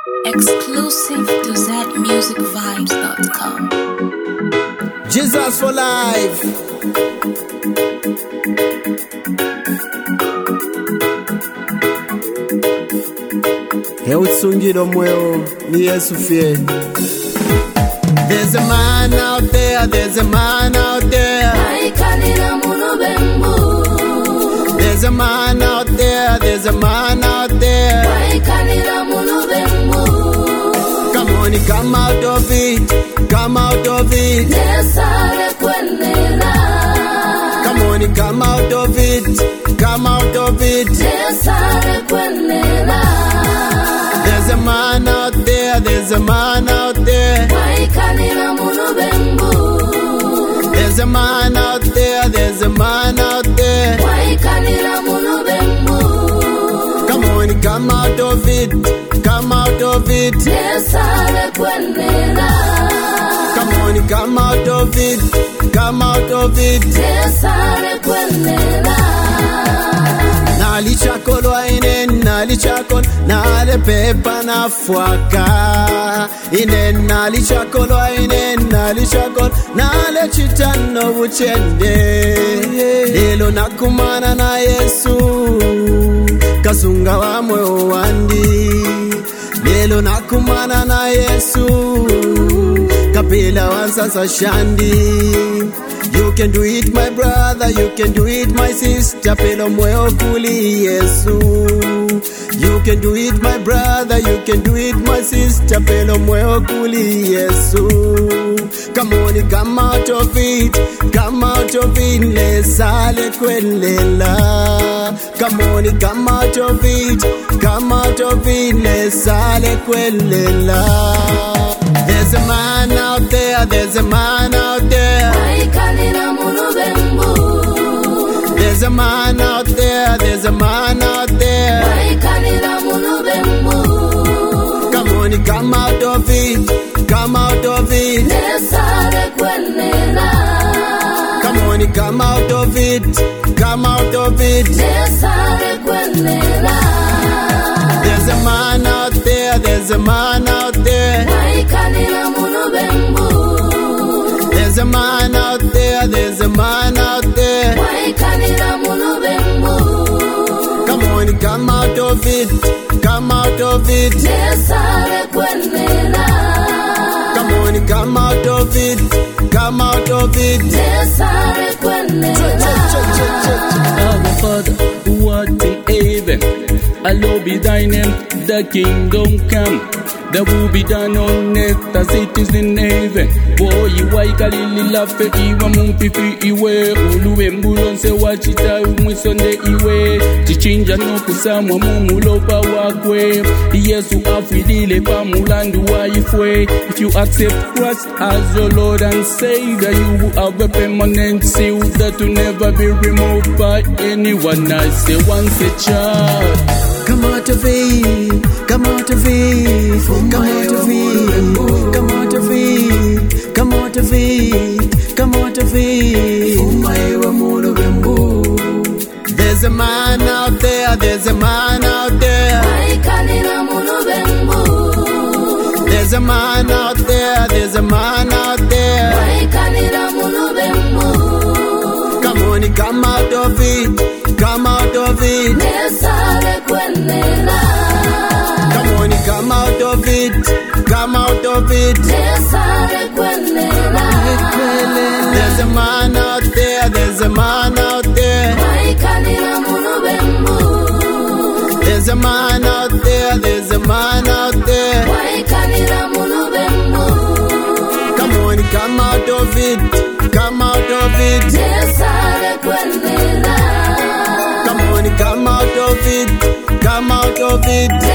Exclusive to zmusicvibes.com. Jesus for life. Heutsungira mweo ni Yesu fie. There's a man out there, there's a man out there. There's a man out there, there's a man out there. Come on, come out of it, come out of it. Come on, come out of it, come out of it. There's a man out there, there's a man out there. There's a man out there, there's a man out there. Come on, come out of it, come out of it. Come on, come out of it, come out of it. Nali chakolo inen, nali chakolo, nale pepa na fuaka. Inen nali chakolo inen, nali chakolo, nale chitano buchende. Lelo nakumana na Yesu, kasunga wa moyo wandi. Lelo nakumana na Yesu, kapila wansasa shandi. You can do it, my brother, you can do it, my sister. Pelo moyo kuli Yesu. You can do it, my brother, you can do it, my sister. Pelo moyo kuli Yesu. Come on, come out of it, come out of it. Lesale kwelela. Come on, come out of it, come out of it. Lesale kwelela. There's a man out there, there's a man out there. There's a man out there, there's a man out there. Come on, come out of it, come out of it. Come on, come out of it, come out of it. There's a man out there, there's a man out there. There's a man out there, there's a man out there. Come on, come out of it, come out of it. Come on, come out of it, come out of it. Our Father, who art in heaven, hallowed be thy name, the kingdom come. That will be done on earth as it is in heaven. Boy, why kalili lafe iwa mumpifi iwe. Uluwe mbulonse wachita umwisonde iwe. Chichinja no kusamwa mumulopa wakwe. Yesu afidile pa mulandu wa ifwe. If you accept Christ as your Lord and Savior, you will have a permanent seal that will never be removed by anyone. I say once a child. Come out of it, come out of it, come out of it, come out of it, come out of it, come out of it. There's a man out there, there's a man out there. There's a man out there, there's a man out there. Come on, come out of it, come out of it. Come on, come out of it, come out of it. There's a man out there, there's a man out there. There's a man out there, there's a man out there. Come on, come out of it, come out of it. Come on, come out of it, come out of it.